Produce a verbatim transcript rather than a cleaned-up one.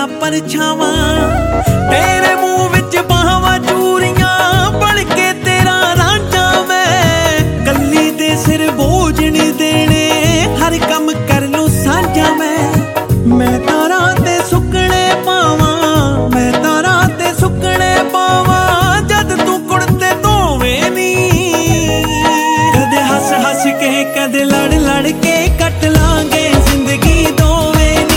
परछावां तेरे मुंह विच बाहां चूरियां बन के तेरा रांझा मैं कल्ली दे सिर बोझ नहीं देने हर कम कर लूं साझा मैं मैं